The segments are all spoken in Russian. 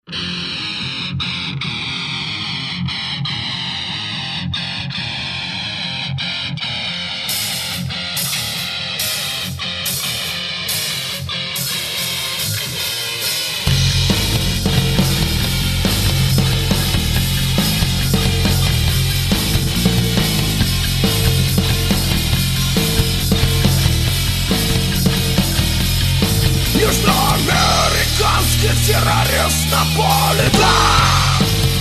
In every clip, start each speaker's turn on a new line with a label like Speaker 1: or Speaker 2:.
Speaker 1: Южноамериканский террорист Наполеон.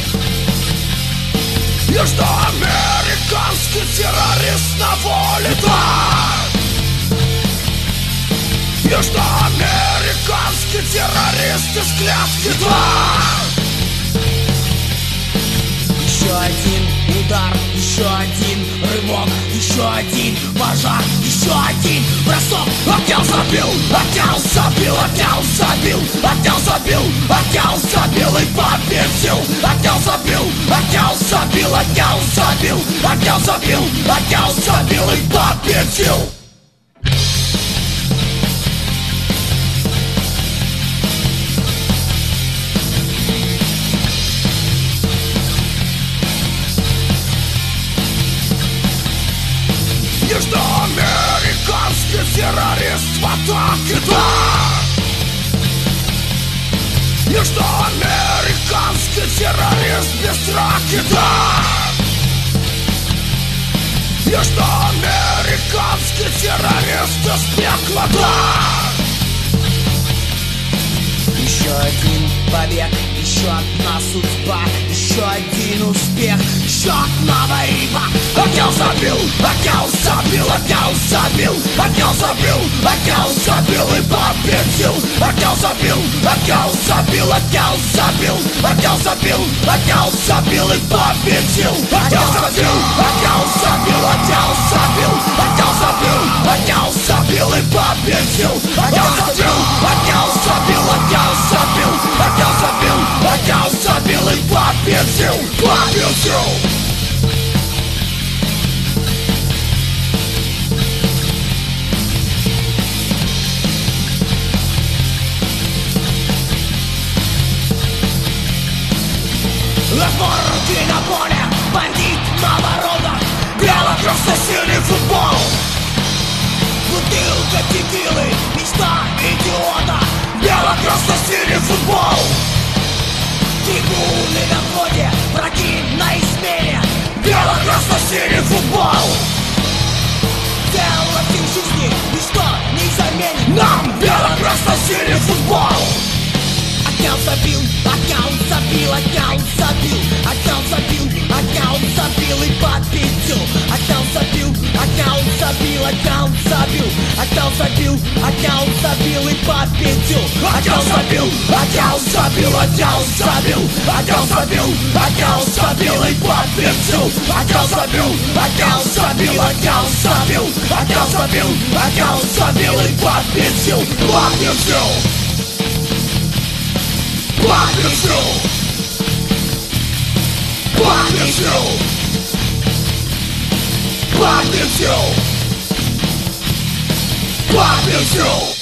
Speaker 1: Южноамериканский террорист Наполеон. Южноамериканский террорист из клетки 2.
Speaker 2: Еще один удар, еще один рывок, еще один пожар, еще один бросок.
Speaker 1: Отдел забил, отдел забил, отдел забил, отдел забил, отдел забил и победил. Отдел забил, отдел забил, отдел забил, отдел забил, отдел забил и победил. Южноамериканский террорист в атаке 2. Южноамериканский террорист без драки 2. Южноамериканский террорист из пекла 2.
Speaker 2: Еще один побег, еще одна судьба, еще один успех, еще одна борьба.
Speaker 1: Отдел забил, отдел забил, отдел забил, отдел забил, отдел забил и победил. Отдел забил, отдел забил, отдел забил, отдел забил, отдел забил и победил. Отдел забил, отдел забил, отдел забил, отдел забил, отдел забил и победил. Отдел забил, отдел забил, отдел забил, отдел забил, отдел забил и победил. Победил. Разборки на поле, бандит на воротах, бело-красно-синий футбол.
Speaker 2: Бутылка текилы, мечта идиота,
Speaker 1: бело-красно-синий футбол.
Speaker 2: трибуны на входе, враги на измене,
Speaker 1: Бело-красно-синий футбол.
Speaker 2: дело всей жизни, ничто не заменит
Speaker 1: Нам бело-красно-синий футбол.
Speaker 2: Отдел забил, отдел забил, отдел забил, отдел забил, отдел забил и победил. Отдел забил, отдел забил, отдел забил, отдел забил, отдел забил и победил.
Speaker 1: Отдел забил, отдел забил, отдел забил, отдел забил, отдел забил и победил. Отдел забил, отдел забил, отдел забил, отдел забил, отдел забил и победил. Победил. Победил! Победил! Победил! Победил!